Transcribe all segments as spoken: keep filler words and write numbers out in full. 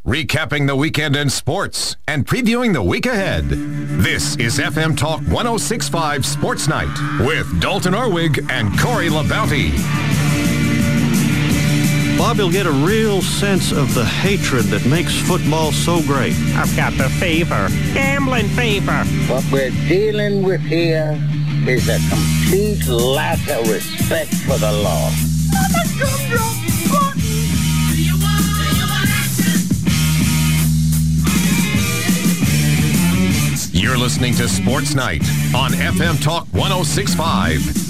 recapping the weekend in sports and previewing the week ahead. This is F M Talk one oh six point five Sports Night with Dalton Orwig and Corey LaBounty. Bob, you'll get a real sense of the hatred that makes football so great. I've got the fever, gambling fever. What we're dealing with here is a complete lack of respect for the law. I'm a gumdrop button. Do you want, do you want action? You're listening to Sports Night on F M Talk one oh six point five.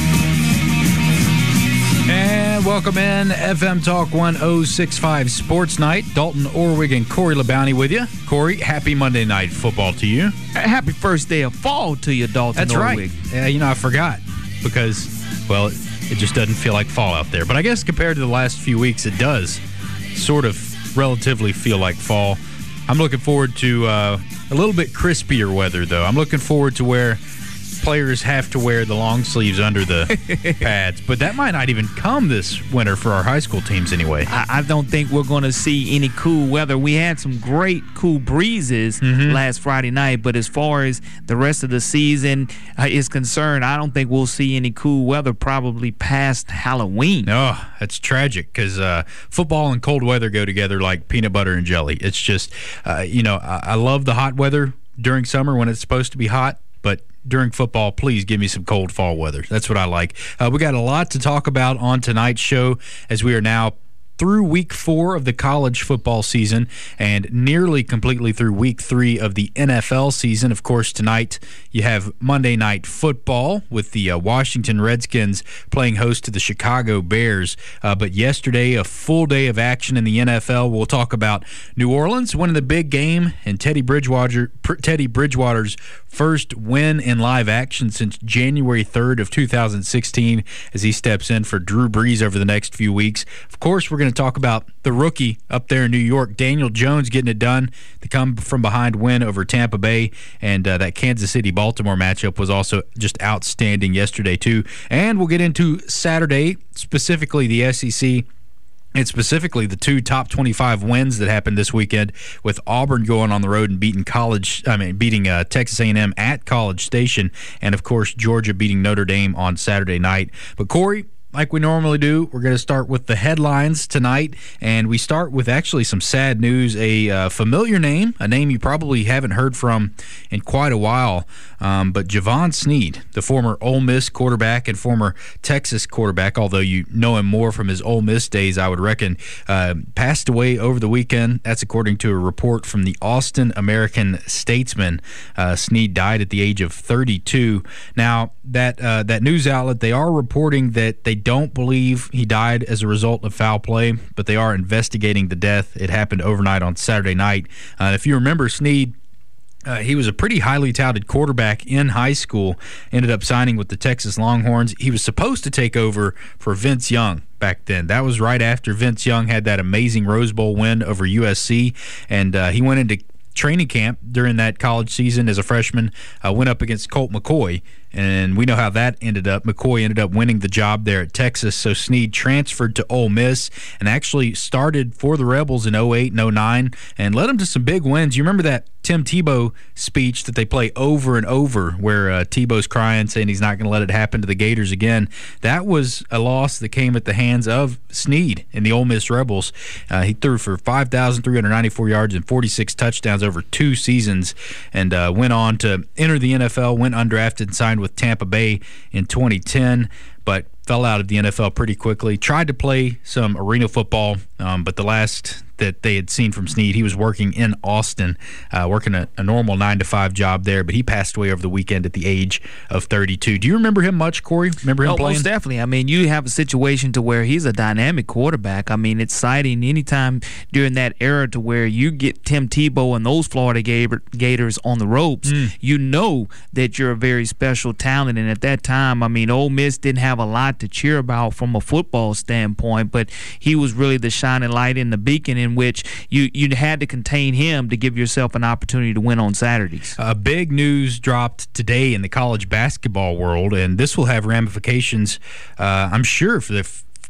And welcome in F M Talk one oh six point five Sports Night. Dalton Orwig and Corey LaBounty with you. Corey, happy Monday Night Football to you. Happy first day of fall to you, Dalton That's Orwig. right. Yeah, you know, I forgot because, well, it, it just doesn't feel like fall out there. But I guess compared to the last few weeks, it does sort of relatively feel like fall. I'm looking forward to uh, a little bit crispier weather, though. I'm looking forward to where players have to wear the long sleeves under the pads, but that might not even come this winter for our high school teams anyway. I, I don't think we're going to see any cool weather. We had some great cool breezes mm-hmm. last Friday night, but as far as the rest of the season uh, is concerned, I don't think we'll see any cool weather probably past Halloween. Oh, that's tragic because uh, football and cold weather go together like peanut butter and jelly. It's just, uh, you know, I, I love the hot weather during summer when it's supposed to be hot, but during football, please give me some cold fall weather. That's what I like. Uh, we got a lot to talk about on tonight's show as we are now through week four of the college football season and nearly completely through week three of the N F L season. Of course, tonight you have Monday Night Football with the uh, Washington Redskins playing host to the Chicago Bears. Uh, but yesterday, a full day of action in the N F L. We'll talk about New Orleans winning the big game and Teddy Bridgewater, Teddy Bridgewater's first win in live action since January third of two thousand sixteen as he steps in for Drew Brees over the next few weeks. Of course, we're going to talk about the rookie up there in New York, Daniel Jones, getting it done. The come from behind win over Tampa Bay, and uh, that Kansas City-Baltimore matchup was also just outstanding yesterday too. And we'll get into Saturday, specifically the S E C. And specifically the two top twenty-five wins that happened this weekend, with Auburn going on the road and beating college. I mean, beating uh, Texas A and M at College Station, and of course Georgia beating Notre Dame on Saturday night. But Corey, like we normally do, we're going to start with the headlines tonight, and we start with actually some sad news. A uh, familiar name, a name you probably haven't heard from in quite a while, um, but Javon Sneed, the former Ole Miss quarterback and former Texas quarterback, although you know him more from his Ole Miss days, I would reckon, uh, passed away over the weekend. That's according to a report from the Austin American-Statesman. Uh, Sneed died at the age of thirty-two. Now, that uh, that news outlet, they are reporting that they don't believe he died as a result of foul play, but they are investigating the death. It happened overnight on Saturday night. Uh, if you remember, Sneed, Uh, he was a pretty highly touted quarterback in high school, ended up signing with the Texas Longhorns. He was supposed to take over for Vince Young back then. That was right after Vince Young had that amazing Rose Bowl win over U S C, and uh, he went into training camp during that college season as a freshman, uh, went up against Colt McCoy, and we know how that ended up. McCoy ended up winning the job there at Texas, so Sneed transferred to Ole Miss and actually started for the Rebels in oh eight and oh nine and led them to some big wins. You remember that Tim Tebow speech that they play over and over where uh, Tebow's crying, saying he's not going to let it happen to the Gators again? That was a loss that came at the hands of Sneed and the Ole Miss Rebels. Uh, he threw for five thousand three hundred ninety-four yards and forty-six touchdowns over two seasons, and uh, went on to enter the N F L, went undrafted and signed with Tampa Bay in twenty ten, but fell out of the N F L pretty quickly. Tried to play some arena football, um, but the last that they had seen from Sneed, he was working in Austin, uh, working a, a normal nine to five job there, but he passed away over the weekend at the age of thirty-two. Do you remember him much, Corey? Remember him oh, playing? Most definitely. I mean, you have a situation to where he's a dynamic quarterback. I mean, it's exciting anytime during that era to where you get Tim Tebow and those Florida Gators on the ropes, mm. you know that you're a very special talent. And at that time, I mean, Ole Miss didn't have a lot to cheer about from a football standpoint, but he was really the shining light and the beacon in which you you had to contain him to give yourself an opportunity to win on Saturdays. Uh, big news dropped today in the college basketball world, and this will have ramifications, uh, I'm sure, for the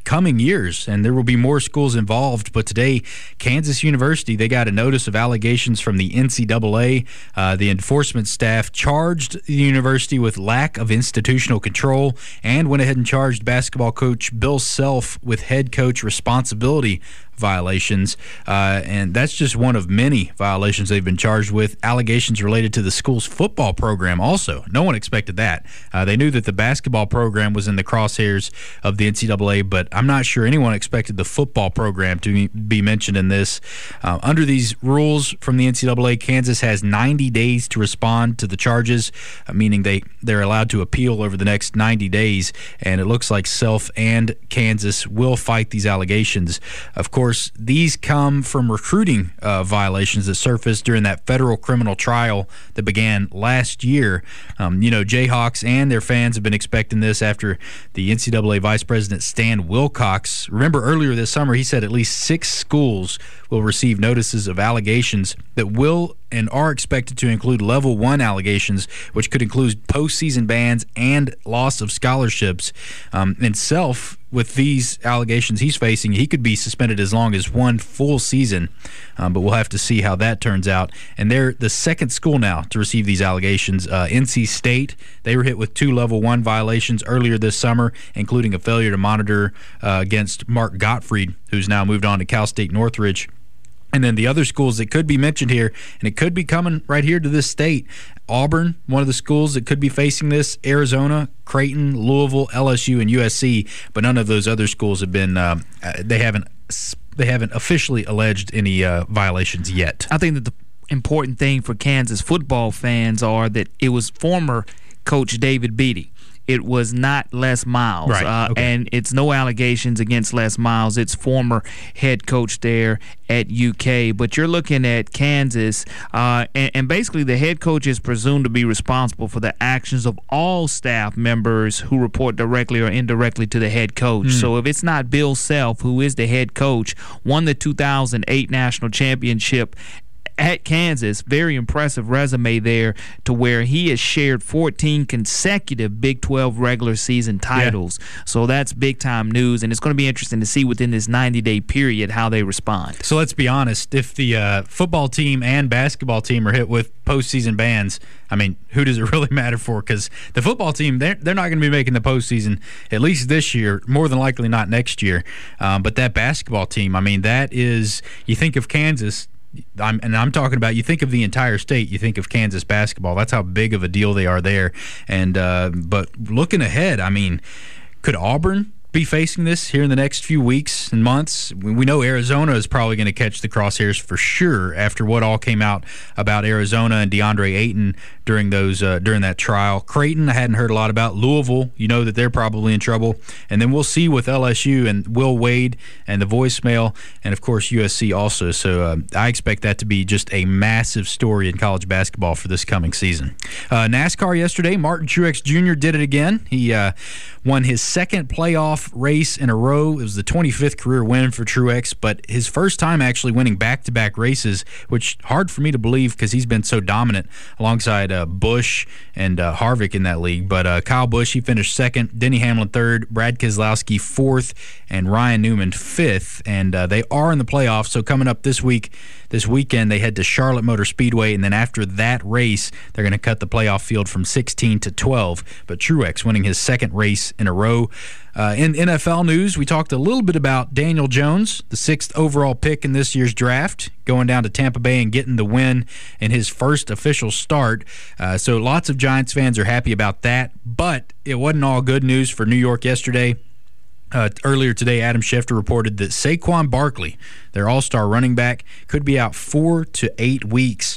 coming years, and there will be more schools involved. But today, Kansas University, they got a notice of allegations from the N C double A. Uh, the enforcement staff charged the university with lack of institutional control and went ahead and charged basketball coach Bill Self with head coach responsibility violations, uh, and that's just one of many violations they've been charged with. Allegations related to the school's football program also. No one expected that. Uh, they knew that the basketball program was in the crosshairs of the N C double A, but I'm not sure anyone expected the football program to be mentioned in this. Uh, under these rules from the N C double A, Kansas has ninety days to respond to the charges, uh, meaning they, they're allowed to appeal over the next ninety days, and it looks like Self and Kansas will fight these allegations. Of course, these come from recruiting uh, violations that surfaced during that federal criminal trial that began last year. Um, you know, Jayhawks and their fans have been expecting this after the N C double A Vice President Stan Wilcox. Remember earlier this summer, he said at least six schools will receive notices of allegations that will and are expected to include level one allegations, which could include postseason bans and loss of scholarships. Um, and Self, with these allegations he's facing, he could be suspended as long as one full season. Um, but we'll have to see how that turns out. And they're the second school now to receive these allegations. Uh, N C State, they were hit with two level one violations earlier this summer, including a failure to monitor uh, against Mark Gottfried, who's now moved on to Cal State Northridge. And then the other schools that could be mentioned here, and it could be coming right here to this state. Auburn, one of the schools that could be facing this, Arizona, Creighton, Louisville, L S U, and U S C, but none of those other schools have been, um, uh, they haven't they haven't officially alleged any uh, violations yet. I think that the important thing for Kansas football fans are that it was former coach David Beatty. It was not Les Miles. Right. Uh, okay. And it's no allegations against Les Miles. It's former head coach there at U K. But you're looking at Kansas, uh, and, and basically the head coach is presumed to be responsible for the actions of all staff members who report directly or indirectly to the head coach. Mm. So if it's not Bill Self, who is the head coach, won the two thousand eight national championship at Kansas, very impressive resume there, to where he has shared fourteen consecutive Big twelve regular season titles. Yeah. So that's big time news, and it's going to be interesting to see within this ninety day period how they respond. So let's be honest, if the uh, football team and basketball team are hit with postseason bans, I mean, who does it really matter for? Because the football team, they're, they're not going to be making the postseason, at least this year, more than likely not next year. Um, but that basketball team, I mean, that is, you think of Kansas, I'm, and I'm talking about, you think of the entire state, you think of Kansas basketball. That's how big of a deal they are there. And uh, but looking ahead, I mean, could Auburn be facing this here in the next few weeks and months? We know Arizona is probably going to catch the crosshairs for sure after what all came out about Arizona and DeAndre Ayton during those uh, during that trial. Creighton, I hadn't heard a lot about. Louisville, you know that they're probably in trouble. And then we'll see with L S U and Will Wade and the voicemail, and of course U S C also. So uh, I expect that to be just a massive story in college basketball for this coming season. Uh, NASCAR yesterday, Martin Truex Junior did it again. He uh, won his second playoff race in a row. It was the twenty-fifth career win for Truex, but his first time actually winning back-to-back races, which hard for me to believe because he's been so dominant alongside uh, Busch and uh, Harvick in that league. But uh, Kyle Busch, he finished second, Denny Hamlin third, Brad Keselowski fourth, and Ryan Newman fifth. And uh, they are in the playoffs, so coming up this week, this weekend, they head to Charlotte Motor Speedway, and then after that race, they're going to cut the playoff field from sixteen to twelve. But Truex winning his second race in a row. Uh, in N F L news, we talked a little bit about Daniel Jones, the sixth overall pick in this year's draft, going down to Tampa Bay and getting the win in his first official start. Uh, so lots of Giants fans are happy about that, but it wasn't all good news for New York yesterday. Uh, earlier today, Adam Schefter reported that Saquon Barkley, their all-star running back, could be out four to eight weeks.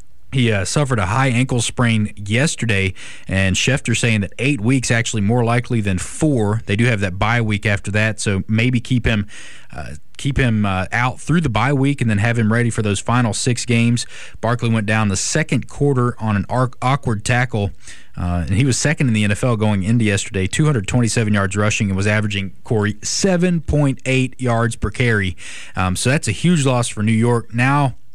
He uh, suffered a high ankle sprain yesterday, and Schefter saying that eight weeks actually more likely than four. They do have that bye week after that, so maybe keep him uh, keep him uh, out through the bye week and then have him ready for those final six games. Barkley went down the second quarter on an arc- awkward tackle, uh, and he was second in the N F L going into yesterday, two hundred twenty-seven yards rushing, and was averaging, Corey, seven point eight yards per carry. Um, so that's a huge loss for New York. Now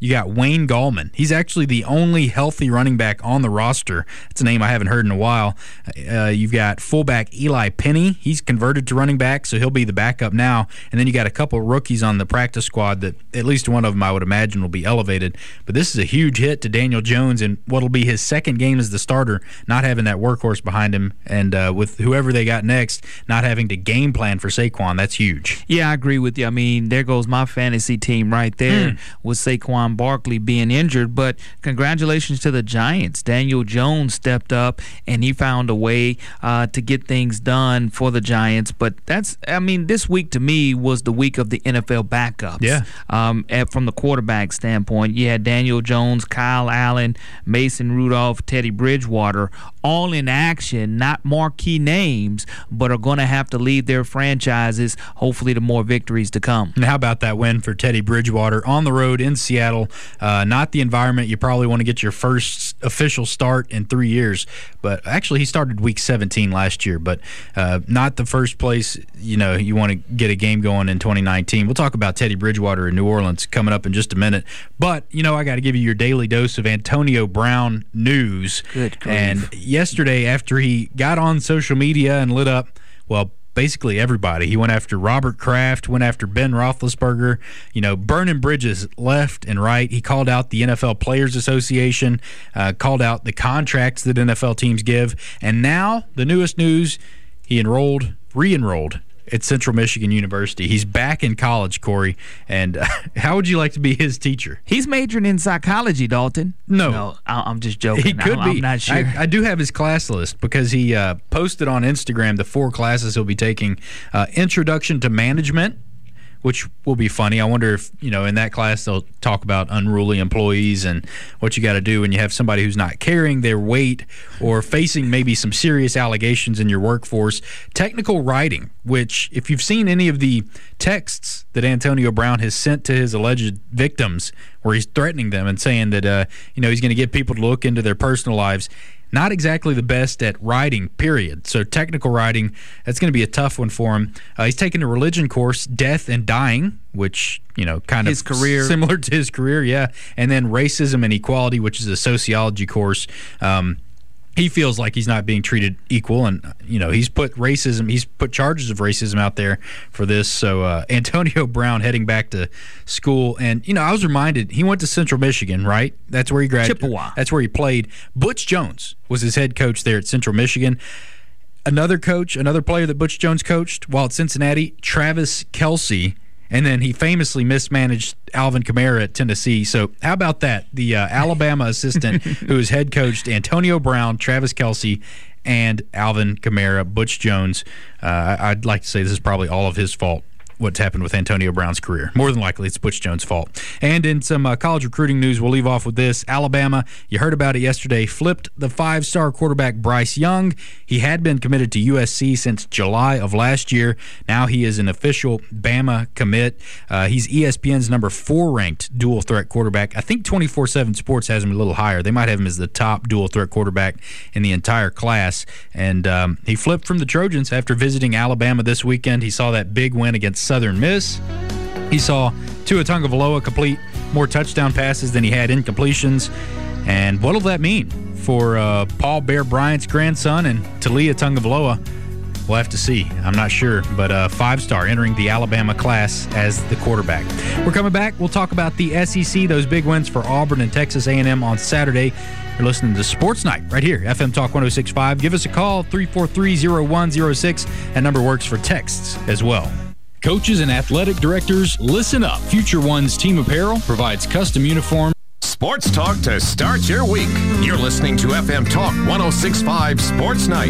you got Wayne Gallman. He's actually the only healthy running back on the roster. That's a name I haven't heard in a while. Uh, you've got fullback Eli Penny. He's converted to running back, so he'll be the backup now. And then you got a couple rookies on the practice squad that at least one of them I would imagine will be elevated. But this is a huge hit to Daniel Jones in what'll be his second game as the starter, not having that workhorse behind him, and uh, with whoever they got next, not having to game plan for Saquon. That's huge. Yeah, I agree with you. I mean, there goes my fantasy team right there mm. with Saquon Barkley being injured. But congratulations to the Giants. Daniel Jones stepped up, and he found a way uh, to get things done for the Giants. But that's, I mean, this week to me was the week of the N F L backups. Yeah. Um, at, from the quarterback standpoint, you had Daniel Jones, Kyle Allen, Mason Rudolph, Teddy Bridgewater, all in action, not marquee names, but are going to have to lead their franchises, hopefully to more victories to come. And how about that win for Teddy Bridgewater on the road in Seattle? Uh, not the environment you probably want to get your first official start in three years, but actually he started week seventeen last year, but uh, not the first place you know you want to get a game going in twenty nineteen. We'll talk about Teddy Bridgewater in New Orleans coming up in just a minute, but you know I got to give you your daily dose of Antonio Brown news. Good grief. And yesterday, after he got on social media and lit up, well, basically everybody. He went after Robert Kraft, went after Ben Roethlisberger, you know, burning bridges left and right. He called out the N F L Players Association, uh, called out the contracts that N F L teams give, and now the newest news, he enrolled, re-enrolled at Central Michigan University. He's back in college, Corey, and uh, how would you like to be his teacher? He's majoring in psychology, Dalton. No. No, I- I'm just joking. He could I'm, be. I'm not sure. I, I do have his class list because he uh, posted on Instagram the four classes he'll be taking. Uh, Introduction to Management, which will be funny. I wonder if, you know, in that class they'll talk about unruly employees and what you got to do when you have somebody who's not carrying their weight or facing maybe some serious allegations in your workforce. Technical writing, which if you've seen any of the texts that Antonio Brown has sent to his alleged victims where he's threatening them and saying that, uh, you know, he's going to get people to look into their personal lives, not exactly the best at writing, period. So technical writing, that's going to be a tough one for him. Uh, he's taking a religion course, Death and Dying, which, you know, kind his of career. similar to his career, yeah. And then Racism and Equality, which is a sociology course. Um, he feels like he's not being treated equal, and you know he's put racism, he's put charges of racism out there for this. So uh, Antonio Brown heading back to school, and you know I was reminded he went to Central Michigan, right? That's where he graduated. Chippewa. That's where he played. Butch Jones was his head coach there at Central Michigan. Another coach, another player that Butch Jones coached while at Cincinnati, Travis Kelce. And then he famously mismanaged Alvin Kamara at Tennessee. So how about that? The uh, Alabama assistant who has head coached Antonio Brown, Travis Kelce, and Alvin Kamara, Butch Jones. Uh, I'd like to say this is probably all of his fault, what's happened with Antonio Brown's career. More than likely, it's Butch Jones' fault. And in some uh, college recruiting news, we'll leave off with this. Alabama, you heard about it yesterday, flipped the five-star quarterback Bryce Young. He had been committed to U S C since July of last year. Now he is an official Bama commit. Uh, he's E S P N's number four ranked dual-threat quarterback. I think twenty-four seven Sports has him a little higher. They might have him as the top dual-threat quarterback in the entire class. And um, he flipped from the Trojans after visiting Alabama this weekend. He saw that big win against Southern Miss. He saw Tua Tagovailoa complete more touchdown passes than he had incompletions. And what will that mean for uh, Paul Bear Bryant's grandson and Talia Tagovailoa? We'll have to see. I'm not sure, but uh, five-star entering the Alabama class as the quarterback. We're coming back. We'll talk about the S E C, those big wins for Auburn and Texas A and M on Saturday. You're listening to Sports Night right here, F M Talk one oh six point five. Give us a call, three four three, oh one oh six. That number works for texts as well. Coaches and athletic directors, listen up. Future One's Team Apparel provides custom uniforms. Sports talk to start your week. You're listening to F M Talk one oh six point five Sports Night.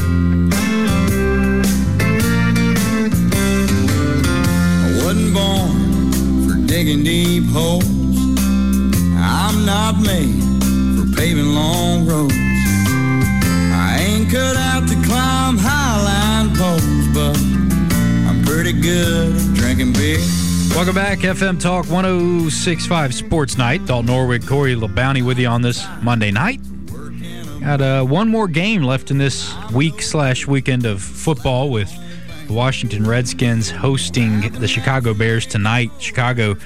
I wasn't born for digging deep holes. I'm not made for paving long roads. I ain't cut out to climb highline poles, but I'm pretty good at drinking beer. Welcome back, F M Talk one oh six point five Sports Night. Dalton Norwig, Corey LeBounty with you on this Monday night. Got uh, one more game left in this week slash weekend of football with the Washington Redskins hosting the Chicago Bears tonight. Chicago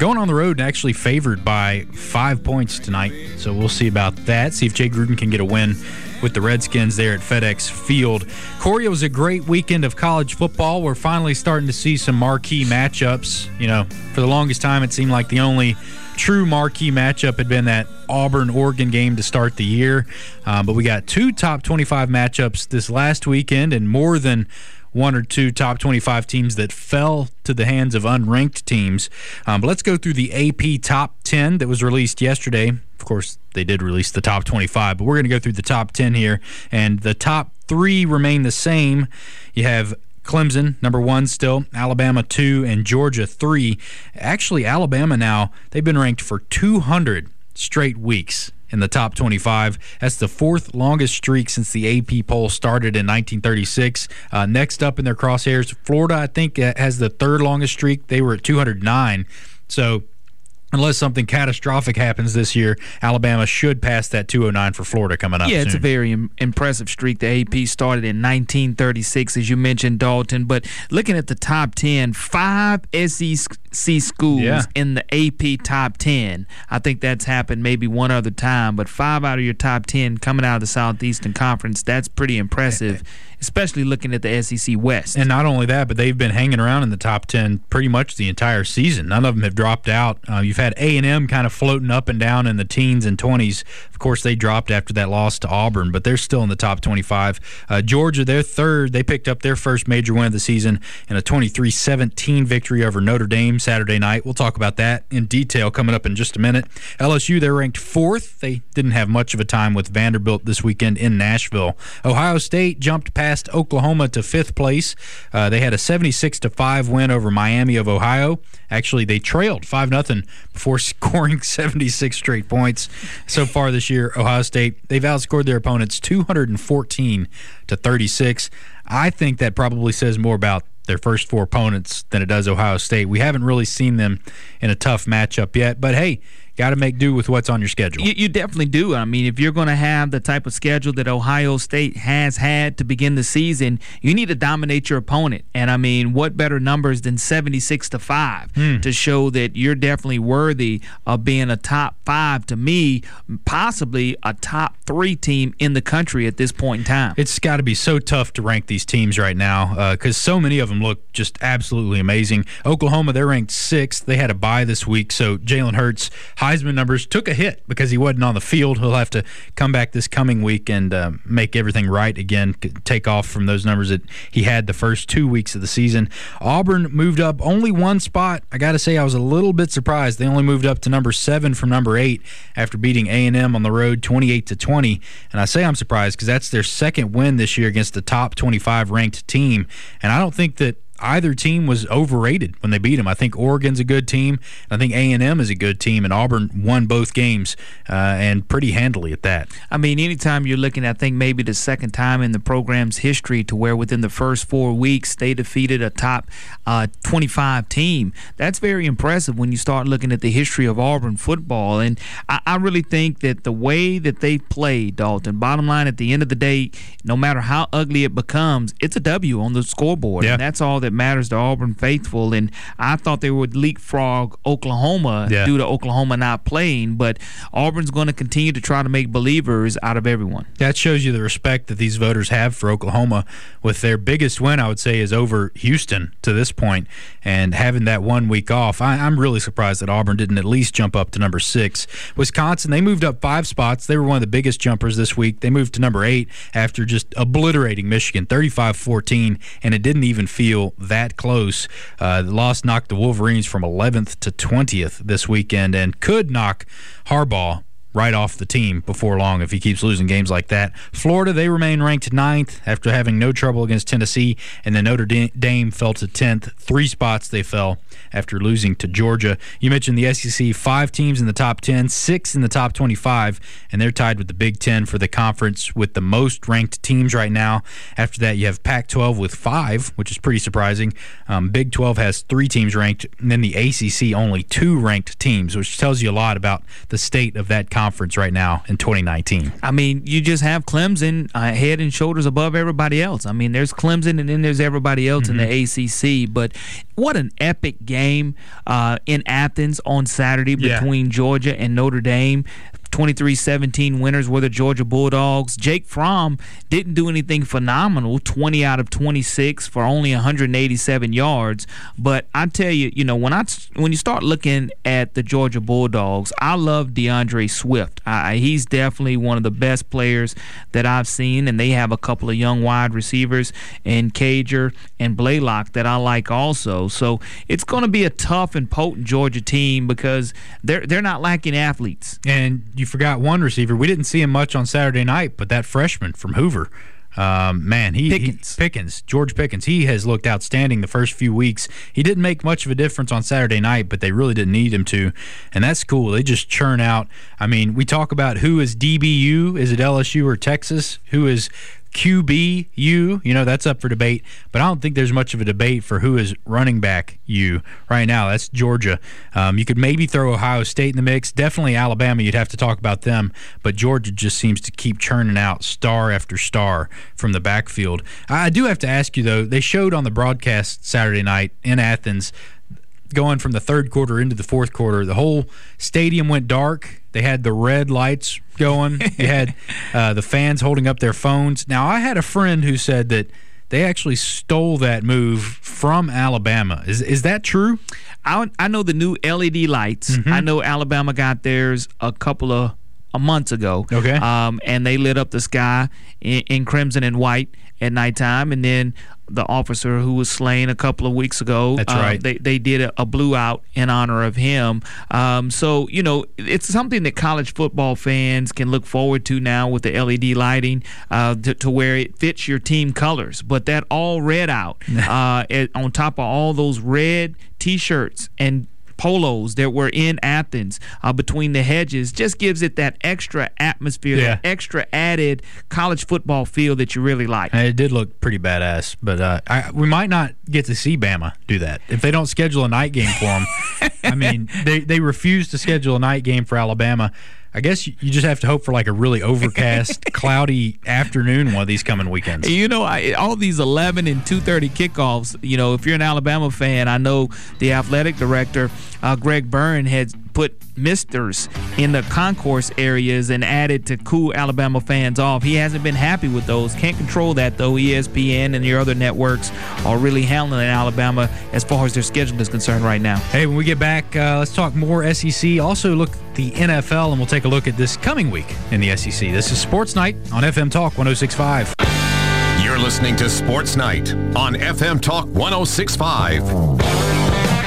going on the road and actually favored by five points tonight. So we'll see about that. See if Jay Gruden can get a win with the Redskins there at FedEx Field. Corey, it was a great weekend of college football. We're finally starting to see some marquee matchups. You know, for the longest time, it seemed like the only true marquee matchup had been that Auburn-Oregon game to start the year. Uh, but we got two top twenty-five matchups this last weekend and more than one or two top twenty-five teams that fell to the hands of unranked teams. Um, but let's go through the A P Top ten that was released yesterday. Of course, they did release the top twenty-five, but we're going to go through the top ten here. And the top three remain the same. You have Clemson, number one still, Alabama two, and Georgia three. Actually, Alabama now, they've been ranked for two hundred straight weeks in the top twenty-five. That's the fourth longest streak since the A P poll started in nineteen thirty-six. Uh, next up in their crosshairs, Florida, I think, uh, has the third longest streak. They were at two hundred nine. So unless something catastrophic happens this year, Alabama should pass that two oh nine for Florida coming up Yeah, soon. It's a very im- impressive streak. The A P started in nineteen thirty-six, as you mentioned, Dalton. But looking at the top ten, five S E C schools Yeah. in the A P top ten. I think that's happened maybe one other time, but five out of your top ten coming out of the Southeastern Conference, that's pretty impressive, especially looking at the S E C West. And not only that, but they've been hanging around in the top ten pretty much the entire season. None of them have dropped out. Uh, you've had A and M kind of floating up and down in the teens and twenties. Of course, they dropped after that loss to Auburn, but they're still in the top twenty-five. Uh, Georgia, they're third. They picked up their first major win of the season in a twenty-three seventeen victory over Notre Dame Saturday night. We'll talk about that in detail coming up in just a minute. L S U, they're ranked fourth. They didn't have much of a time with Vanderbilt this weekend in Nashville. Ohio State jumped past Oklahoma to fifth place. Uh, they had a seventy-six to five win over Miami of Ohio. Actually, they trailed five nothing before scoring seventy-six straight points. So far this year, Ohio State, they've outscored their opponents two hundred fourteen to thirty-six. I think that probably says more about their first four opponents than it does Ohio State. We haven't really seen them in a tough matchup yet, but hey, got to make do with what's on your schedule. You, you definitely do. I mean, if you're going to have the type of schedule that Ohio State has had to begin the season, you need to dominate your opponent. And I mean, what better numbers than seventy-six to five mm. to show that you're definitely worthy of being a top five, to me, possibly a top three team in the country at this point in time. It's got to be so tough to rank these teams right now because uh, so many of them look just absolutely amazing. Oklahoma, they're ranked sixth. They had a bye this week, so Jalen Hurts, Heisman numbers took a hit because he wasn't on the field. He'll have to come back this coming week and uh, make everything right again, take off from those numbers that he had the first two weeks of the season. Auburn moved up only one spot. I got to say I was a little bit surprised. They only moved up to number seven from number eight after beating A and M on the road twenty-eight to twenty. And I say I'm surprised because that's their second win this year against the top twenty-five ranked team. And I don't think that either team was overrated when they beat them. I think Oregon's a good team. I think A and M is a good team, and Auburn won both games uh, and pretty handily at that. I mean, anytime you're looking, I think maybe the second time in the program's history to where within the first four weeks they defeated a top uh, twenty-five team, that's very impressive when you start looking at the history of Auburn football. And I, I really think that the way that they play, Dalton, bottom line, at the end of the day, no matter how ugly it becomes, it's a W on the scoreboard. Yeah. And that's all that matters to Auburn faithful. And I thought they would leapfrog Oklahoma yeah. due to Oklahoma not playing, but Auburn's going to continue to try to make believers out of everyone. That shows you the respect that these voters have for Oklahoma, with their biggest win, I would say, is over Houston to this point, and having that one week off. I, I'm really surprised that Auburn didn't at least jump up to number six. Wisconsin, they moved up five spots. They were one of the biggest jumpers this week. They moved to number eight after just obliterating Michigan thirty-five fourteen, and it didn't even feel that close. Uh, the loss knocked the Wolverines from eleventh to twentieth this weekend and could knock Harbaugh right off the team before long if he keeps losing games like that. Florida, they remain ranked ninth after having no trouble against Tennessee, and then Notre Dame fell to tenth. Three spots they fell after losing to Georgia. You mentioned the S E C, five teams in the top ten, six in the top twenty-five, and they're tied with the Big Ten for the conference with the most ranked teams right now. After that, you have Pac twelve with five, which is pretty surprising. Um, Big twelve has three teams ranked, and then the A C C only two ranked teams, which tells you a lot about the state of that conference conference right now in twenty nineteen. I mean, you just have Clemson uh, head and shoulders above everybody else. I mean, there's Clemson and then there's everybody else mm-hmm. in the A C C. But what an epic game uh, in Athens on Saturday between yeah. Georgia and Notre Dame. twenty-three seventeen winners were the Georgia Bulldogs. Jake Fromm didn't do anything phenomenal, twenty out of twenty-six for only one hundred eighty-seven yards. But I tell you, you know, when I when you start looking at the Georgia Bulldogs, I love DeAndre Swift. I, he's definitely one of the best players that I've seen, and they have a couple of young wide receivers in Cager and Blaylock that I like also. So it's going to be a tough and potent Georgia team because they're they're not lacking athletes. And you forgot one receiver. We didn't see him much on Saturday night, but that freshman from Hoover, um, man, he Pickens. he Pickens, George Pickens, he has looked outstanding the first few weeks. He didn't make much of a difference on Saturday night, but they really didn't need him to, and that's cool. They just churn out. I mean, we talk about who is D B U, is it L S U or Texas? Who is Q B U, you know, that's up for debate, but I don't think there's much of a debate for who is running back U right now. That's Georgia. Um, you could maybe throw Ohio State in the mix. Definitely Alabama, you'd have to talk about them, but Georgia just seems to keep churning out star after star from the backfield. I do have to ask you, though, they showed on the broadcast Saturday night in Athens, going from the third quarter into the fourth quarter, the whole stadium went dark. They had the red lights going. They had uh, the fans holding up their phones. Now, I had a friend who said that they actually stole that move from Alabama. Is is that true? I I know the new L E D lights. Mm-hmm. I know Alabama got theirs a couple of a months ago. Okay. Um, and they lit up the sky in, in crimson and white at nighttime, and then the officer who was slain a couple of weeks ago. That's uh, right. They they did a, a blue out in honor of him. Um, so you know, it's something that college football fans can look forward to now with the L E D lighting, uh, to, to where it fits your team colors. But that all red out uh, it, on top of all those red T-shirts and polos that were in Athens uh, between the hedges just gives it that extra atmosphere, yeah. that extra added college football feel that you really like. And it did look pretty badass, but uh, I, we might not get to see Bama do that if they don't schedule a night game for them. I mean, they they refuse to schedule a night game for Alabama. I guess you just have to hope for like a really overcast, cloudy afternoon one of these coming weekends. You know, I, all these eleven and two thirty kickoffs, you know, if you're an Alabama fan, I know the athletic director, uh, Greg Byrne, had put misters in the concourse areas and added to cool Alabama fans off. He hasn't been happy with those. Can't control that, though. E S P N and your other networks are really handling Alabama as far as their schedule is concerned right now. Hey, when we get back, uh, let's talk more S E C. Also look at the N F L, and we'll take a look at this coming week in the S E C. This is Sports Night on F M Talk one oh six point five. You're listening to Sports Night on F M Talk one oh six point five.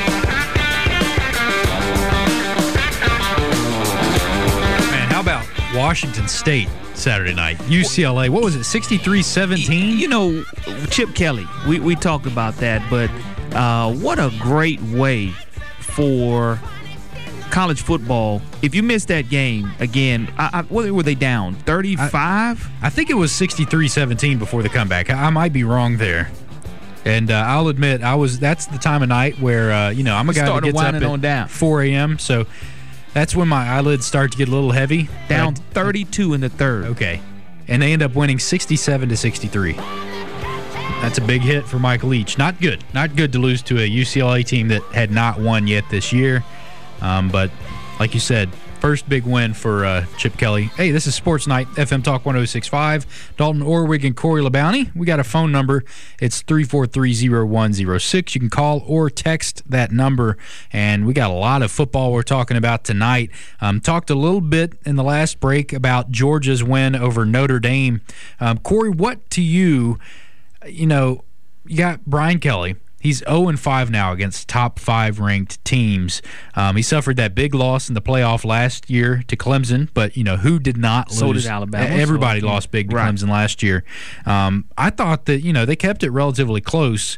About Washington State Saturday night, U C L A, what was it, sixty-three seventeen? You know, Chip Kelly, we, we talked about that, but uh, what a great way for college football. If you missed that game, again, I, I, what were they down, thirty-five? I, I think it was sixty-three seventeen before the comeback. I, I might be wrong there. And uh, I'll admit, I was. that's the time of night where, uh, you know, I'm a guy that gets up at down. four a.m., so that's when my eyelids start to get a little heavy. Down thirty-two in the third. Okay. And they end up winning sixty-seven to sixty-three. That's a big hit for Mike Leach. Not good. Not good to lose to a U C L A team that had not won yet this year. Um, but like you said, first big win for uh, Chip Kelly. Hey, this is Sports Night, F M Talk one oh six point five. Dalton Orwig and Corey Labounty. We got a phone number. It's three four three, oh one oh six. You can call or text that number. And we got a lot of football we're talking about tonight. Um, talked a little bit in the last break about Georgia's win over Notre Dame. Um, Corey, what to you, you know, you got Brian Kelly. He's oh and five now against top five ranked teams. Um, he suffered that big loss in the playoff last year to Clemson, but, you know, who did not lose? So did Alabama. Everybody so, lost big to right. Clemson last year. Um, I thought that, you know, they kept it relatively close.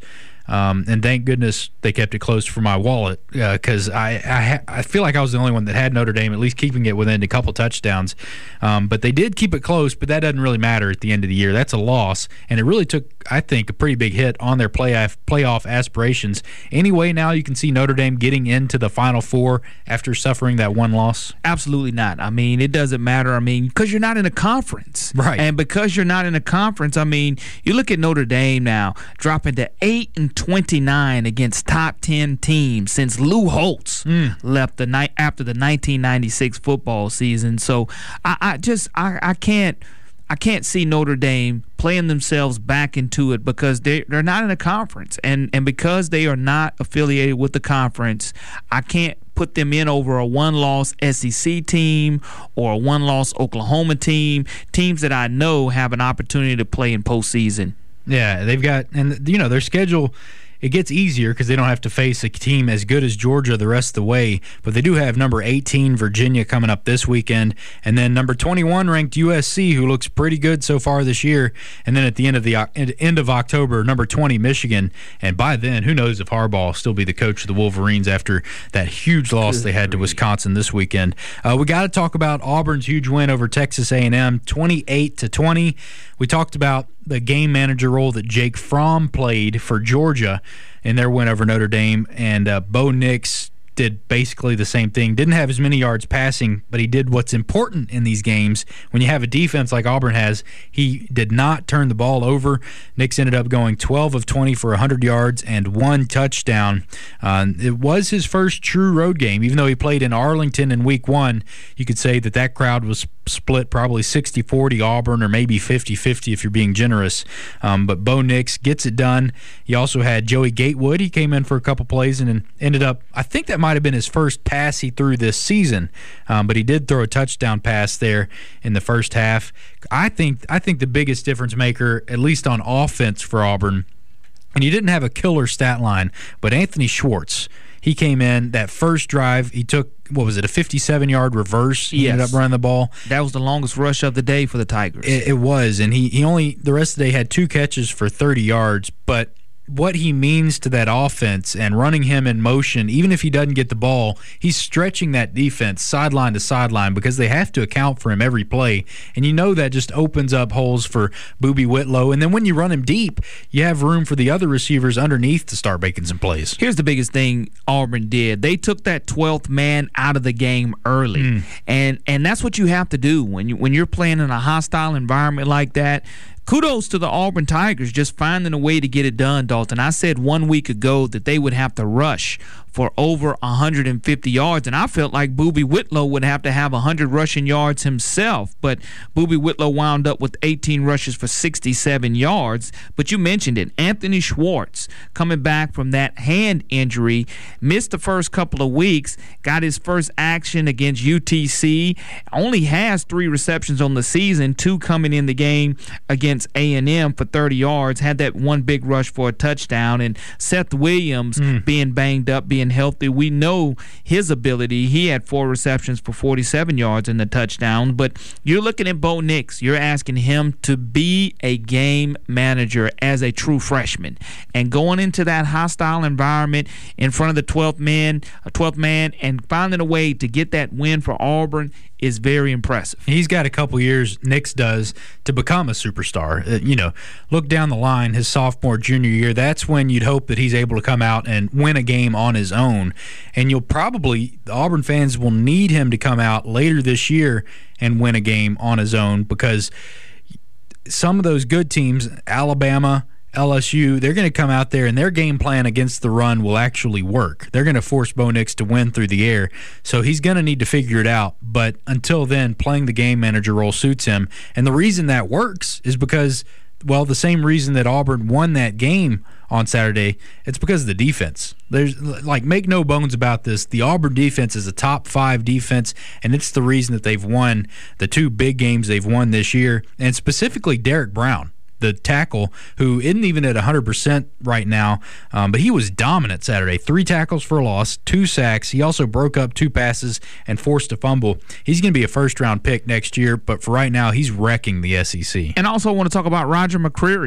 Um, and thank goodness they kept it close for my wallet because uh, I I, ha- I feel like I was the only one that had Notre Dame at least keeping it within a couple touchdowns. Um, but they did keep it close, but that doesn't really matter at the end of the year. That's a loss, and it really took, I think, a pretty big hit on their playoff playoff aspirations. Anyway, now you can see Notre Dame getting into the Final Four after suffering that one loss. Absolutely not. I mean, it doesn't matter. I mean, because you're not in a conference. Right. And because you're not in a conference, I mean, you look at Notre Dame now, dropping to eight and twenty-nine against top ten teams since Lou Holtz mm. left the night after the nineteen ninety-six football season. So I, I just I, I can't I can't see Notre Dame playing themselves back into it because they they're not in a conference, and and because they are not affiliated with the conference, I can't put them in over a one-loss S E C team or a one-loss Oklahoma team, teams that I know have an opportunity to play in postseason. Yeah, they've got, and you know, their schedule, it gets easier because they don't have to face a team as good as Georgia the rest of the way, but they do have number eighteen Virginia coming up this weekend, and then number twenty-one ranked U S C, who looks pretty good so far this year, and then at the end of the end of October, number twenty Michigan, and by then, who knows if Harbaugh will still be the coach of the Wolverines after that huge loss they had to Wisconsin this weekend. Uh, we got to talk about Auburn's huge win over Texas A and M, twenty-eight to twenty. We talked about the game manager role that Jake Fromm played for Georgia in their win over Notre Dame, and uh, Bo Nix did basically the same thing. Didn't have as many yards passing, but he did what's important in these games. When you have a defense like Auburn has, he did not turn the ball over. Nix ended up going twelve of twenty for one hundred yards and one touchdown. Uh, it was his first true road game. Even though he played in Arlington in week one, you could say that that crowd was split probably sixty forty Auburn, or maybe fifty fifty if you're being generous. Um, but Bo Nix gets it done. He also had Joey Gatewood. He came in for a couple plays and ended up, I think that might have been his first pass he threw this season, um, but he did throw a touchdown pass there in the first half. I think I think the biggest difference maker, at least on offense for Auburn, and he didn't have a killer stat line, but Anthony Schwartz, he came in that first drive. He took, what was it, a fifty-seven-yard reverse? He yes. ended up running the ball. That was the longest rush of the day for the Tigers. It, it was, and he, he only, the rest of the day, had two catches for thirty yards, but what he means to that offense and running him in motion, even if he doesn't get the ball, he's stretching that defense sideline to sideline because they have to account for him every play. And you know that just opens up holes for Boobie Whitlow. And then when you run him deep, you have room for the other receivers underneath to start making some plays. Here's the biggest thing Auburn did. They took that twelfth man out of the game early. Mm. And and that's what you have to do when you when you're playing in a hostile environment like that. Kudos to the Auburn Tigers just finding a way to get it done, Dalton. I said one week ago that they would have to rush for over one hundred fifty yards, and I felt like Boobie Whitlow would have to have one hundred rushing yards himself, but Boobie Whitlow wound up with eighteen rushes for sixty-seven yards. But you mentioned it, Anthony Schwartz coming back from that hand injury, missed the first couple of weeks, got his first action against U T C, only has three receptions on the season, two coming in the game against A and M for thirty yards, had that one big rush for a touchdown, and Seth Williams mm. being banged up, being healthy, we know his ability. He had four receptions for forty-seven yards in the touchdown. But you're looking at Bo Nix, you're asking him to be a game manager as a true freshman, and going into that hostile environment in front of the twelfth man, a twelfth man, and finding a way to get that win for Auburn is very impressive. He's got a couple years, Nix does, to become a superstar. Uh, you know, look down the line, his sophomore, junior year, that's when you'd hope that he's able to come out and win a game on his own. And you'll probably, the Auburn fans will need him to come out later this year and win a game on his own, because some of those good teams, Alabama, L S U, they're going to come out there and their game plan against the run will actually work. They're going to force Bo Nix to win through the air, so he's going to need to figure it out. But until then, playing the game manager role suits him. And the reason that works is because, well, the same reason that Auburn won that game on Saturday, it's because of the defense. There's, like, make no bones about this, the Auburn defense is a top five defense, and it's the reason that they've won the two big games they've won this year, and specifically Derek Brown, the tackle, who isn't even at one hundred percent right now, um, but he was dominant Saturday. Three tackles for a loss, two sacks. He also broke up two passes and forced a fumble. He's going to be a first-round pick next year, but for right now, he's wrecking the S E C. And also I want to talk about Roger McCreary.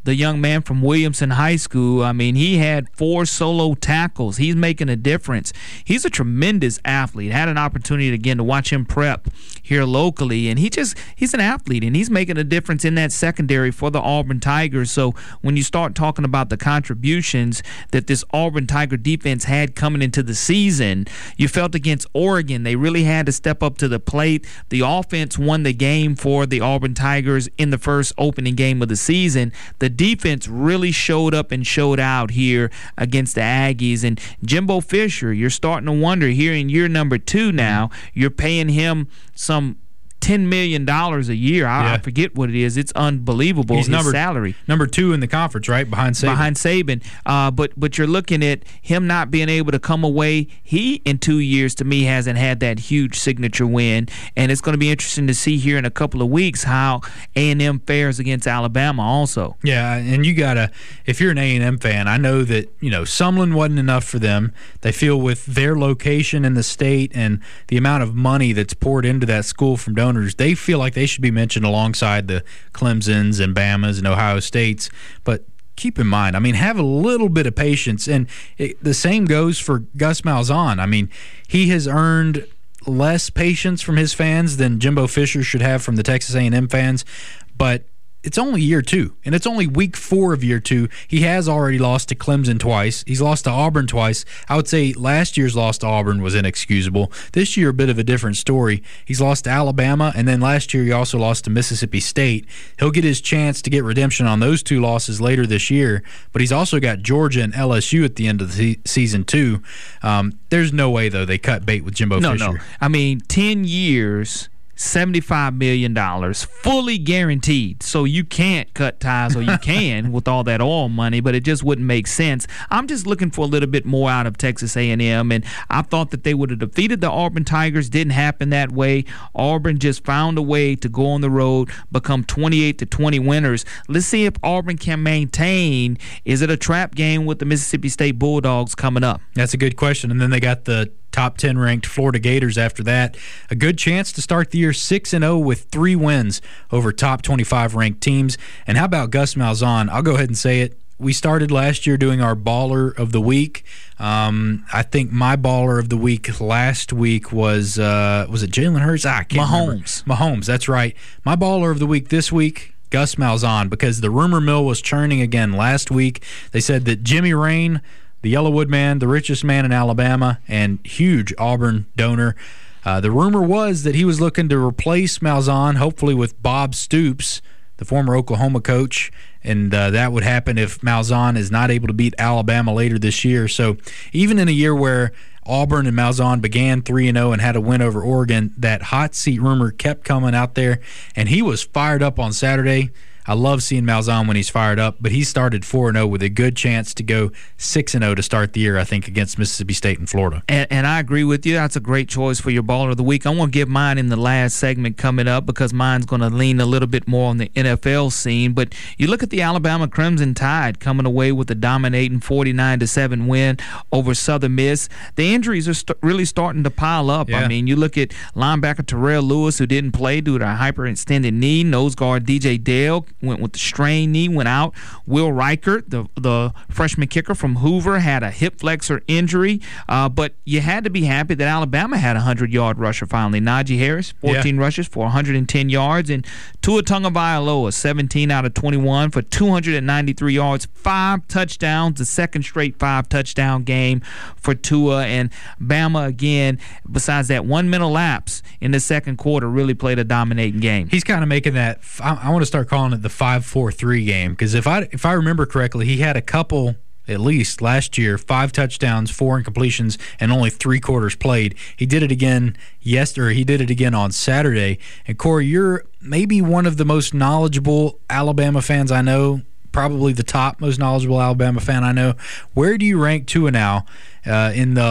the young man from Williamson High School. I mean, he had four solo tackles. He's making a difference. He's a tremendous athlete. Had an opportunity again to watch him prep here locally, and he just he's an athlete, and he's making a difference in that secondary for the Auburn Tigers. So when you start talking about the contributions that this Auburn Tiger defense had coming into the season, you felt against Oregon they really had to step up to the plate. The offense won the game for the Auburn Tigers in the first opening game of the season. The defense really showed up and showed out here against the Aggies. And Jimbo Fisher, you're starting to wonder here in year number two now, you're paying him some ten million dollars a year. I, yeah. I forget what it is. It's unbelievable. He's his number, salary. Number two in the conference, right? Behind Saban. Behind Saban. Uh, but but you're looking at him not being able to come away. He, in two years, to me, hasn't had that huge signature win. And it's going to be interesting to see here in a couple of weeks how A and M fares against Alabama also. Yeah, and you got to, if you're an A and M fan, I know that, you know, Sumlin wasn't enough for them. They feel with their location in the state and the amount of money that's poured into that school from donors, they feel like they should be mentioned alongside the Clemsons and Bamas and Ohio States. But keep in mind, I mean, have a little bit of patience. And it, the same goes for Gus Malzahn. I mean, he has earned less patience from his fans than Jimbo Fisher should have from the Texas A and M fans. But it's only year two, and it's only week four of year two. He has already lost to Clemson twice. He's lost to Auburn twice. I would say last year's loss to Auburn was inexcusable. This year, a bit of a different story. He's lost to Alabama, and then last year he also lost to Mississippi State. He'll get his chance to get redemption on those two losses later this year, but he's also got Georgia and L S U at the end of the season too. Um, there's no way, though, they cut bait with Jimbo no, Fisher. No, no. I mean, ten years, seventy-five million dollars, fully guaranteed. So you can't cut ties, or you can with all that oil money, but it just wouldn't make sense. I'm just looking for a little bit more out of Texas A and M, and I thought that they would have defeated the Auburn Tigers. Didn't happen that way. Auburn just found a way to go on the road, become twenty-eight to twenty winners. Let's see if Auburn can maintain. Is it a trap game with the Mississippi State Bulldogs coming up? That's a good question. And then they got the top ten ranked Florida Gators after that. A good chance to start the year six and oh with three wins over top twenty-five ranked teams. And how about Gus Malzahn? I'll go ahead and say it. We started last year doing our baller of the week. Um, I think my baller of the week last week was uh, was it Jalen Hurts? Ah, I can't Mahomes. remember. Mahomes, that's right. My baller of the week this week, Gus Malzahn, because the rumor mill was churning again last week. They said that Jimmy Rain, the Yellowwood man, the richest man in Alabama, and huge Auburn donor. Uh, the rumor was that he was looking to replace Malzahn, hopefully with Bob Stoops, the former Oklahoma coach, and uh, that would happen if Malzahn is not able to beat Alabama later this year. So even in a year where Auburn and Malzahn began three and oh and had a win over Oregon, that hot seat rumor kept coming out there, and he was fired up on Saturday. I love seeing Malzahn when he's fired up, but he started four and oh with a good chance to go six and oh to start the year, I think, against Mississippi State and Florida. And, and I agree with you. That's a great choice for your baller of the week. I want to give mine in the last segment coming up because mine's going to lean a little bit more on the N F L scene. But you look at the Alabama Crimson Tide coming away with a dominating forty-nine to seven win over Southern Miss. The injuries are st- really starting to pile up. Yeah. I mean, you look at linebacker Terrell Lewis, who didn't play due to a hyperextended knee. Nose guard D J Dale went with the strained knee, went out. Will Reichert, the the freshman kicker from Hoover, had a hip flexor injury. Uh, but you had to be happy that Alabama had a hundred-yard rusher finally. Najee Harris, fourteen yeah. rushes for one hundred ten yards. And Tua Tagovailoa, seventeen out of twenty-one for two hundred ninety-three yards, five touchdowns, the second straight five-touchdown game for Tua. And Bama, again, besides that one mental lapse in the second quarter, really played a dominating game. He's kind of making that, I, I want to start calling it the five four three game, because if I if I remember correctly, he had a couple at least last year, five touchdowns, four incompletions, and only three quarters played. He did it again yesterday. He did it again on Saturday. And Corey, you're maybe one of the most knowledgeable Alabama fans I know, probably the top most knowledgeable Alabama fan I know. Where do you rank Tua now uh, in the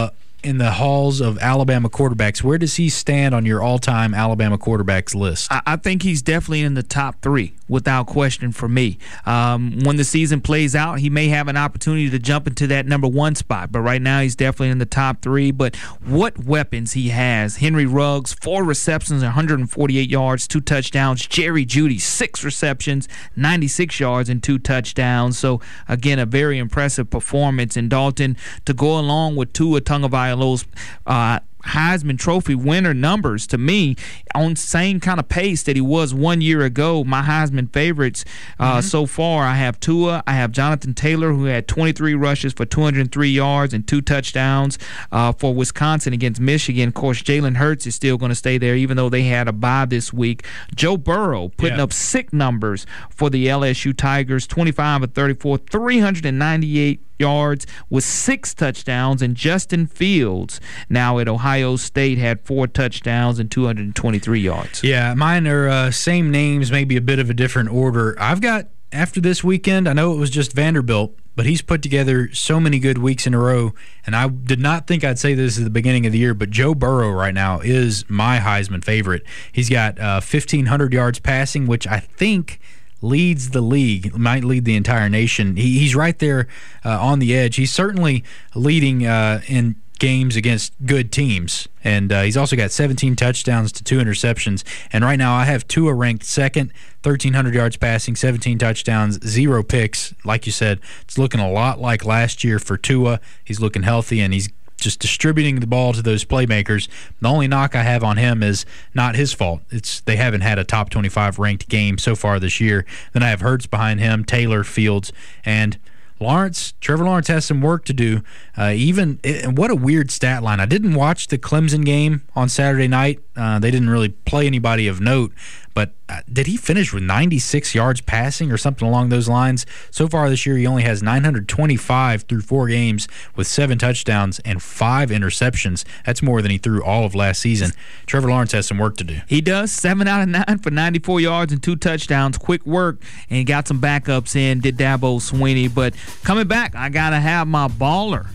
in the halls of Alabama quarterbacks. Where does he stand on your all-time Alabama quarterbacks list? I, I think he's definitely in the top three, without question, for me. Um, when the season plays out, he may have an opportunity to jump into that number one spot, but right now he's definitely in the top three. But what weapons he has. Henry Ruggs, four receptions, one hundred forty-eight yards, two touchdowns. Jerry Jeudy, six receptions, ninety-six yards, and two touchdowns. So, again, a very impressive performance. And Dalton, to go along with Tua Tagovailoa's uh, Heisman Trophy winner numbers, to me, on same kind of pace that he was one year ago. My Heisman favorites uh, mm-hmm. so far, I have Tua, I have Jonathan Taylor, who had twenty-three rushes for two hundred three yards and two touchdowns uh, for Wisconsin against Michigan. Of course, Jalen Hurts is still going to stay there, even though they had a bye this week. Joe Burrow putting yeah. up sick numbers for the L S U Tigers, twenty-five of thirty-four, three hundred ninety-eight yards with six touchdowns. And Justin Fields, now at Ohio State, had four touchdowns and two hundred twenty-three yards. Yeah, mine are uh, same names, maybe a bit of a different order. I've got, after this weekend, I know it was just Vanderbilt, but he's put together so many good weeks in a row, and I did not think I'd say this at the beginning of the year, but Joe Burrow right now is my Heisman favorite. He's got uh, fifteen hundred yards passing, which I think leads the league, might lead the entire nation. He, he's right there uh, on the edge. He's certainly leading uh, in games against good teams, and uh, he's also got seventeen touchdowns to two interceptions. And right now I have Tua ranked second, thirteen hundred yards passing, seventeen touchdowns, zero picks. Like you said, it's looking a lot like last year for Tua. He's looking healthy, and he's just distributing the ball to those playmakers. The only knock I have on him is not his fault. It's they haven't had a top twenty-five ranked game so far this year. Then I have Hurts behind him, Taylor, Fields, and Lawrence. Trevor Lawrence has some work to do. Uh, even and what a weird stat line. I didn't watch the Clemson game on Saturday night. Uh, they didn't really play anybody of note. But uh, did he finish with ninety-six yards passing or something along those lines? So far this year, he only has nine hundred twenty-five through four games with seven touchdowns and five interceptions. That's more than he threw all of last season. Trevor Lawrence has some work to do. He does. Seven out of nine for ninety-four yards and two touchdowns. Quick work, and he got some backups in, did Dabo Swinney. But coming back, I got to have my baller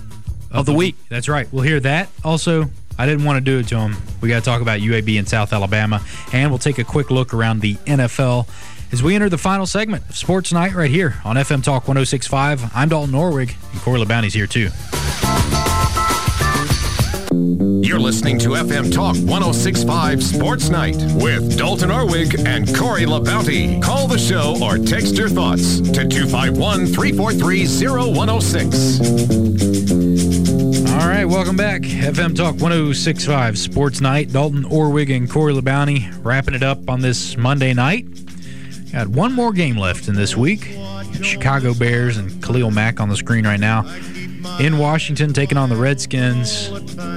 of the week. That's right. We'll hear that. Also, I didn't want to do it to him. We got to talk about U A B and South Alabama, and we'll take a quick look around the N F L as we enter the final segment of Sports Night right here on F M Talk one oh six point five. I'm Dalton Norwig, and Corey LeBounty's here too. You're listening to F M Talk one oh six point five Sports Night with Dalton Norwig and Corey LeBounty. Call the show or text your thoughts to two five one, three four three, oh one oh six. All right, welcome back. F M Talk one oh six point five Sports Night. Dalton Orwig and Corey LeBounty wrapping it up on this Monday night. Got one more game left in this week. Chicago Bears and Khalil Mack on the screen right now in Washington taking on the Redskins.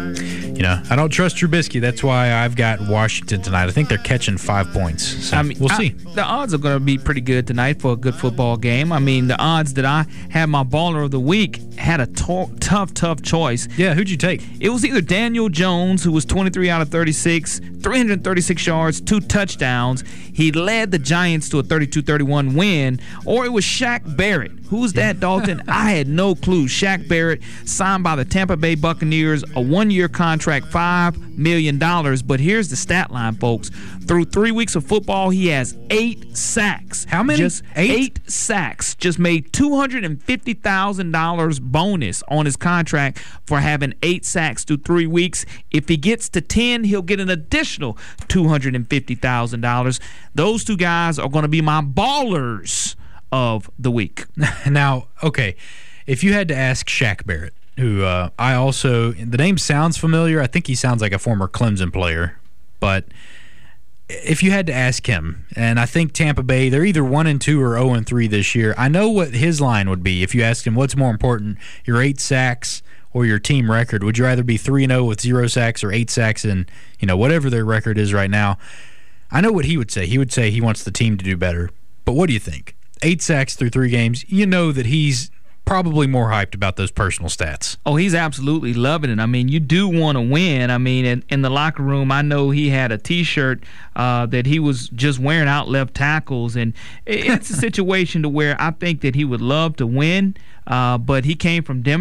You know, I don't trust Trubisky. That's why I've got Washington tonight. I think they're catching five points. So I mean, we'll see. I, the odds are going to be pretty good tonight for a good football game. I mean, the odds that I had my baller of the week had a to- tough, tough choice. Yeah, who'd you take? It was either Daniel Jones, who was twenty-three out of thirty-six, three hundred thirty-six yards, two touchdowns. He led the Giants to a thirty-two thirty-one win. Or it was Shaq Barrett. Who's that, Dalton? I had no clue. Shaq Barrett signed by the Tampa Bay Buccaneers, a one-year contract, five million dollars. But here's the stat line, folks. Through three weeks of football, he has eight sacks. How many? Just eight? eight sacks. Just made two hundred fifty thousand dollars bonus on his contract for having eight sacks through three weeks. If he gets to ten, he'll get an additional two hundred fifty thousand dollars. Those two guys are going to be my ballers of the week. Now, okay, if you had to ask Shaq Barrett, who uh, I also, the name sounds familiar. I think he sounds like a former Clemson player. But if you had to ask him, and I think Tampa Bay, they're either one and two or oh and three this year. I know what his line would be if you asked him what's more important, your eight sacks or your team record. Would you rather be three and oh with zero sacks or eight sacks and, you know, whatever their record is right now? I know what he would say. He would say he wants the team to do better. But what do you think? Eight sacks through three games, you know that he's probably more hyped about those personal stats. Oh, he's absolutely loving it. I mean, you do want to win. I mean, in, in the locker room, I know he had a T-shirt uh, that he was just wearing out left tackles, and it's a situation to where I think that he would love to win, uh, but he came from Denver.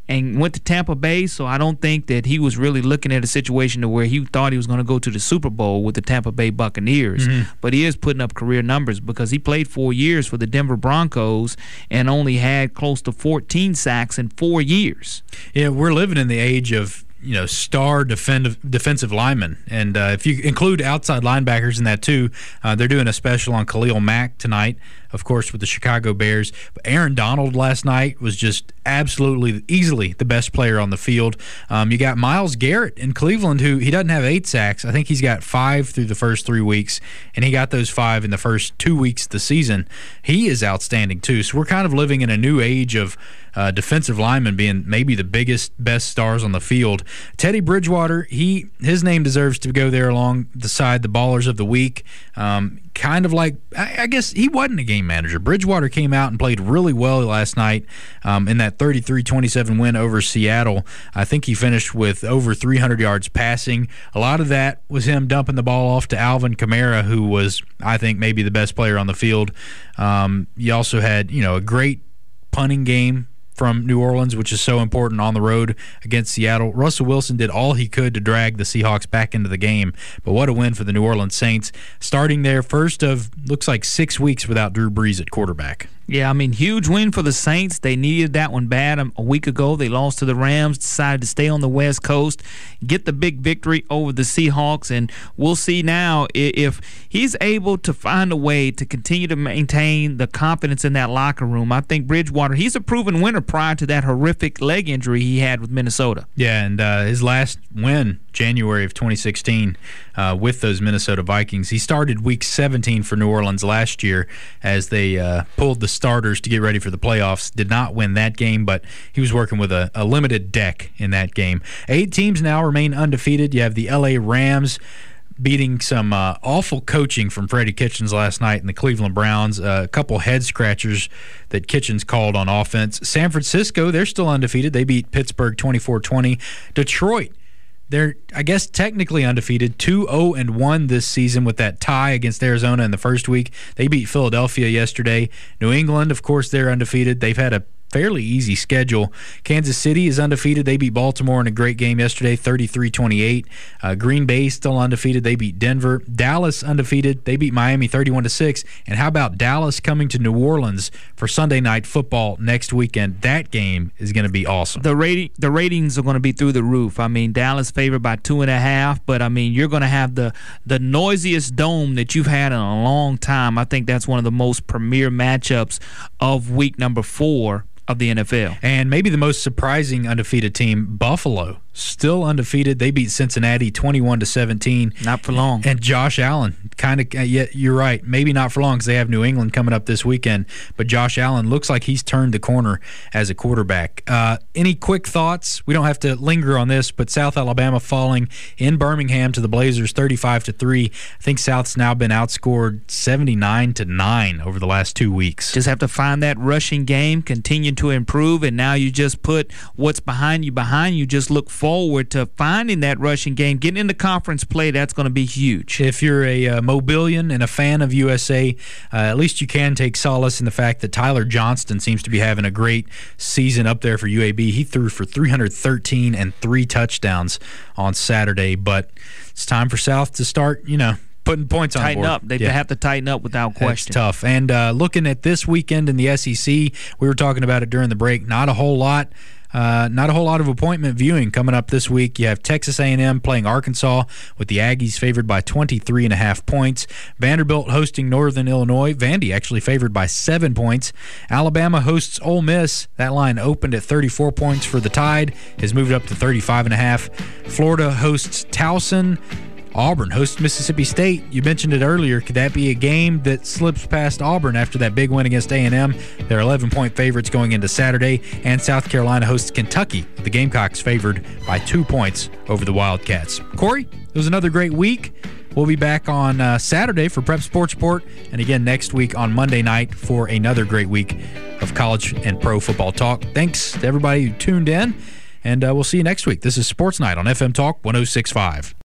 and went to Tampa Bay, so I don't think that he was really looking at a situation to where he thought he was going to go to the Super Bowl with the Tampa Bay Buccaneers. Mm-hmm. But he is putting up career numbers because he played four years for the Denver Broncos and only had close to fourteen sacks in four years. Yeah, we're living in the age of you know, star defend, defensive linemen. And uh, if you include outside linebackers in that too, uh, they're doing a special on Khalil Mack tonight, of course, with the Chicago Bears. But Aaron Donald last night was just absolutely, easily the best player on the field. Um, you got Myles Garrett in Cleveland, who he doesn't have eight sacks. I think he's got five through the first three weeks, and he got those five in the first two weeks of the season. He is outstanding too. So we're kind of living in a new age of Uh, defensive linemen being maybe the biggest, best stars on the field. Teddy Bridgewater, he his name deserves to go there along the side the ballers of the week. Um, kind of like, I, I guess he wasn't a game manager. Bridgewater came out and played really well last night um, in that thirty-three twenty-seven win over Seattle. I think he finished with over three hundred yards passing. A lot of that was him dumping the ball off to Alvin Kamara, who was, I think, maybe the best player on the field. Um, you also had, you know, a great punting game from New Orleans, which is so important on the road against Seattle. Russell Wilson did all he could to drag the Seahawks back into the game, but what a win for the New Orleans Saints, starting their first of, looks like, six weeks without Drew Brees at quarterback. Yeah, I mean, huge win for the Saints. They needed that one bad a week ago. They lost to the Rams, decided to stay on the West Coast, get the big victory over the Seahawks, and we'll see now if he's able to find a way to continue to maintain the confidence in that locker room. I think Bridgewater, he's a proven winner prior to that horrific leg injury he had with Minnesota. Yeah, and uh, his last win, January of twenty sixteen, uh, with those Minnesota Vikings. He started week seventeen for New Orleans last year as they uh, pulled the starters to get ready for the playoffs. Did not win that game, but he was working with a, a limited deck in that game. Eight teams now remain undefeated. You have the L A Rams beating some uh, awful coaching from Freddie Kitchens last night in the Cleveland Browns. Uh, a couple head scratchers that Kitchens called on offense. San Francisco, they're still undefeated. They beat Pittsburgh twenty-four twenty. Detroit, they're, I guess, technically undefeated, two oh and one this season with that tie against Arizona in the first week. They beat Philadelphia yesterday. New England, of course, they're undefeated. They've had a fairly easy schedule. Kansas City is undefeated. They beat Baltimore in a great game yesterday, thirty-three twenty-eight. Uh, Green Bay still undefeated. They beat Denver. Dallas undefeated. They beat Miami thirty-one to six. And how about Dallas coming to New Orleans for Sunday Night Football next weekend? That game is going to be awesome. The rating, the ratings are going to be through the roof. I mean, Dallas favored by two and a half, but I mean, you're going to have the the noisiest dome that you've had in a long time. I think that's one of the most premier matchups of week number four of the N F L. And maybe the most surprising undefeated team, Buffalo, still undefeated. They beat Cincinnati twenty-one to seventeen. Not for long. And Josh Allen, kind of, yeah, you're right, maybe not for long because they have New England coming up this weekend, but Josh Allen looks like he's turned the corner as a quarterback. Uh, any quick thoughts? We don't have to linger on this, but South Alabama falling in Birmingham to the Blazers thirty-five to three. I think South's now been outscored seventy-nine to nine over the last two weeks. Just have to find that rushing game, continue to improve, and now you just put what's behind you behind you. Just look forward to finding that rushing game, getting into conference play. That's going to be huge. If you're a uh, Mobilian and a fan of U S A, uh, at least you can take solace in the fact that Tyler Johnston seems to be having a great season up there for U A B. He threw for three hundred thirteen and three touchdowns on Saturday, but it's time for South to start, you know, putting points on the board. Tighten up. They yeah. have to tighten up without question. It's tough. And uh, looking at this weekend in the S E C, we were talking about it during the break, not a whole lot. Uh, not a whole lot of appointment viewing coming up this week. You have Texas A and M playing Arkansas with the Aggies favored by twenty-three and a half points. Vanderbilt hosting Northern Illinois. Vandy actually favored by seven points. Alabama hosts Ole Miss. That line opened at thirty-four points for the Tide, has moved up to thirty-five and a half. Florida hosts Towson. Auburn hosts Mississippi State. You mentioned it earlier. Could that be a game that slips past Auburn after that big win against A and M? They're eleven-point favorites going into Saturday. And South Carolina hosts Kentucky. The Gamecocks favored by two points over the Wildcats. Corey, it was another great week. We'll be back on uh, Saturday for Prep Sports Report, and again next week on Monday night for another great week of college and pro football talk. Thanks to everybody who tuned in, and uh, we'll see you next week. This is Sports Night on F M Talk one oh six point five.